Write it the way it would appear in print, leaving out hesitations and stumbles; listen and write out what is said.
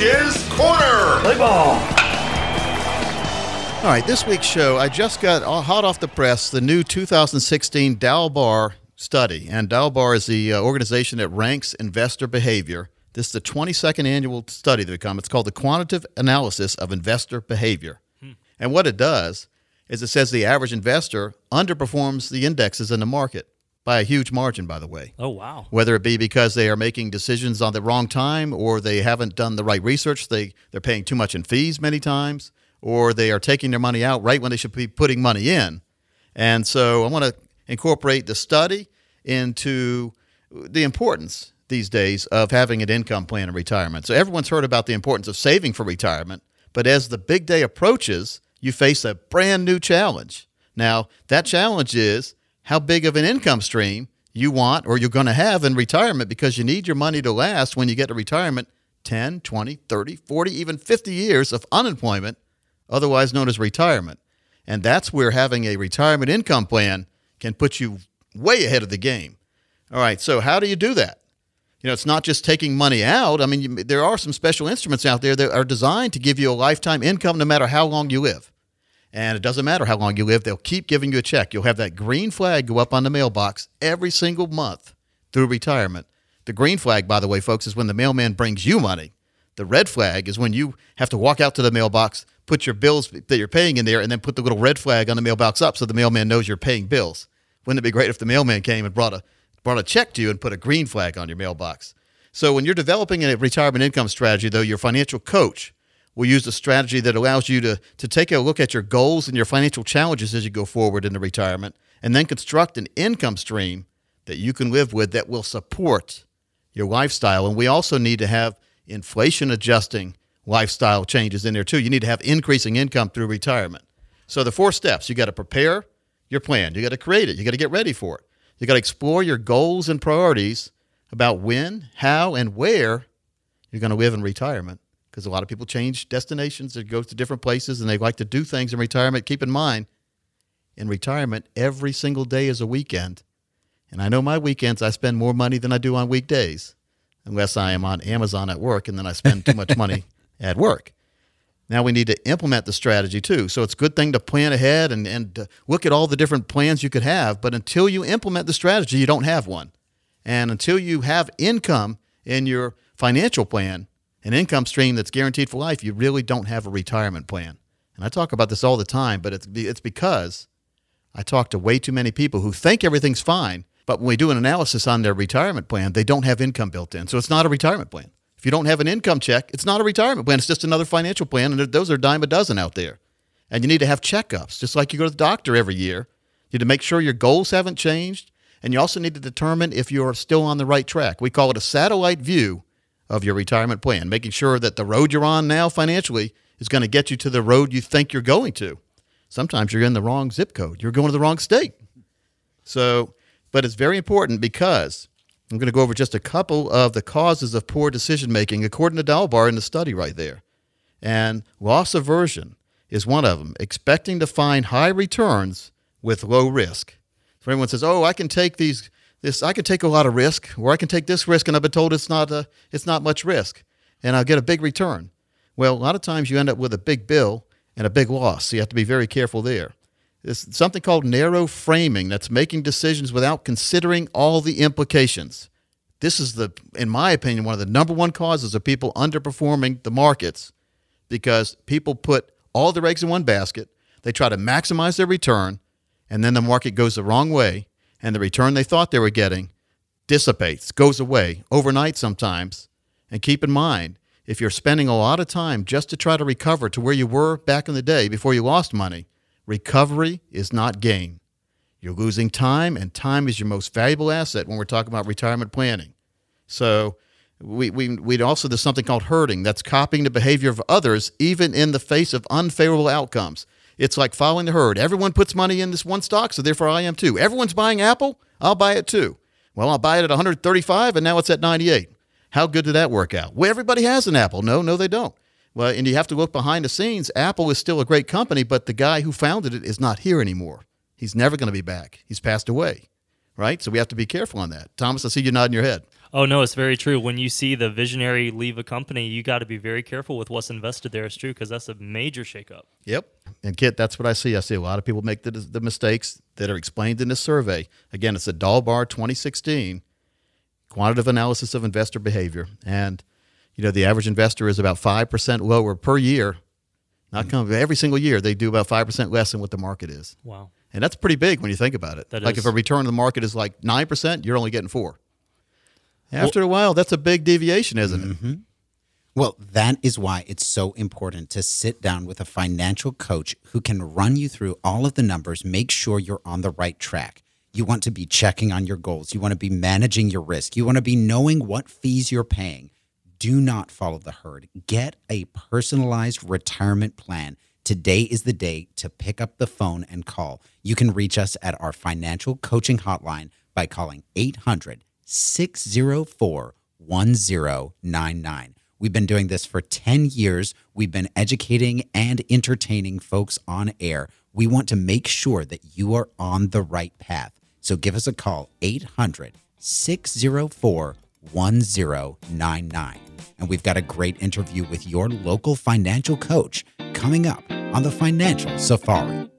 Coach's Corner. Play ball. All right, this week's show, I just got hot off the press the new 2016 Dalbar study. And Dalbar is the organization that ranks investor behavior. This is the 22nd annual study that come. It's called the Quantitative Analysis of Investor Behavior. And what it does is it says the average investor underperforms the indexes in the market by a huge margin, by the way. Oh, wow. Whether it be because they are making decisions on the wrong time or they haven't done the right research, they're paying too much in fees many times, or they are taking their money out right when they should be putting money in. And so I want to incorporate the study into the importance these days of having an income plan in retirement. So everyone's heard about the importance of saving for retirement, but as the big day approaches, you face a brand new challenge. Now, that challenge is how big of an income stream you want or you're going to have in retirement, because you need your money to last when you get to retirement 10, 20, 30, 40, even 50 years of unemployment, otherwise known as retirement. And that's where having a retirement income plan can put you way ahead of the game. All right, so how do you do that? You know, it's not just taking money out. I mean, there are some special instruments out there that are designed to give you a lifetime income no matter how long you live. And it doesn't matter how long you live, they'll keep giving you a check. You'll have that green flag go up on the mailbox every single month through retirement. The green flag, by the way, folks, is when the mailman brings you money. The red flag is when you have to walk out to the mailbox, put your bills that you're paying in there, and then put the little red flag on the mailbox up so the mailman knows you're paying bills. Wouldn't it be great if the mailman came and brought a check to you and put a green flag on your mailbox? So when you're developing a retirement income strategy, though, your financial coach will use a strategy that allows you to take a look at your goals and your financial challenges as you go forward into retirement, and then construct an income stream that you can live with that will support your lifestyle. And we also need to have inflation-adjusting lifestyle changes in there, too. You need to have increasing income through retirement. So the 4 steps: you got to prepare your plan. You got to create it. You got to get ready for it. You got to explore your goals and priorities about when, how, and where you're going to live in retirement. Because a lot of people change destinations, they go to different places, and they like to do things in retirement. Keep in mind, in retirement, every single day is a weekend. And I know my weekends, I spend more money than I do on weekdays, unless I am on Amazon at work, and then I spend too much money at work. Now we need to implement the strategy, too. So it's a good thing to plan ahead and look at all the different plans you could have. But until you implement the strategy, you don't have one. And until you have income in your financial plan, an income stream that's guaranteed for life, you really don't have a retirement plan. And I talk about this all the time, but it's because I talk to way too many people who think everything's fine, but when we do an analysis on their retirement plan, they don't have income built in. So it's not a retirement plan. If you don't have an income check, it's not a retirement plan. It's just another financial plan, and those are a dime a dozen out there. And you need to have checkups, just like you go to the doctor every year. You need to make sure your goals haven't changed, and you also need to determine if you're still on the right track. We call it a satellite view of your retirement plan, making sure that the road you're on now financially is going to get you to the road you think you're going to. Sometimes you're in the wrong zip code. You're going to the wrong state. So, but it's very important because I'm going to go over just a couple of the causes of poor decision-making, according to Dalbar in the study right there. And loss aversion is one of them, expecting to find high returns with low risk. If everyone says, oh, I can take I can take a lot of risk, or I can take this risk, and I've been told it's not much risk, and I'll get a big return. Well, a lot of times you end up with a big bill and a big loss, so you have to be very careful there. There's something called narrow framing. That's making decisions without considering all the implications. This is, in my opinion, one of the number one causes of people underperforming the markets, because people put all their eggs in one basket. They try to maximize their return, and then the market goes the wrong way, and the return they thought they were getting dissipates, goes away overnight sometimes. And keep in mind, if you're spending a lot of time just to try to recover to where you were back in the day before you lost money, recovery is not gain. You're losing time, and time is your most valuable asset when we're talking about retirement planning. So we also, there's something called herding. That's copying the behavior of others, even in the face of unfavorable outcomes. It's like following the herd. Everyone puts money in this one stock, so therefore I am too. Everyone's buying Apple, I'll buy it too. Well, I'll buy it at 135, and now it's at 98. How good did that work out? Well, everybody has an Apple. No, they don't. Well, and you have to look behind the scenes. Apple is still a great company, but the guy who founded it is not here anymore. He's never going to be back. He's passed away, right? So we have to be careful on that. Thomas, I see you nodding your head. Oh, no, it's very true. When you see the visionary leave a company, you got to be very careful with what's invested there. It's true, because that's a major shakeup. Yep. And Kit, that's what I see. I see a lot of people make the mistakes that are explained in this survey. Again, it's a Dalbar 2016 quantitative analysis of investor behavior. And, the average investor is about 5% lower per year. Every single year, they do about 5% less than what the market is. Wow. And that's pretty big when you think about it. If a return on the market is like 9%, you're only getting 4%. After a while, that's a big deviation, isn't it? Mm-hmm. Well, that is why it's so important to sit down with a financial coach who can run you through all of the numbers, make sure you're on the right track. You want to be checking on your goals. You want to be managing your risk. You want to be knowing what fees you're paying. Do not follow the herd. Get a personalized retirement plan. Today is the day to pick up the phone and call. You can reach us at our financial coaching hotline by calling 800-604-1099. We've been doing this for 10 years. We've been educating and entertaining folks on air. We want to make sure that you are on the right path. So give us a call, 800-604-1099. And we've got a great interview with your local financial coach coming up on the Financial Safari.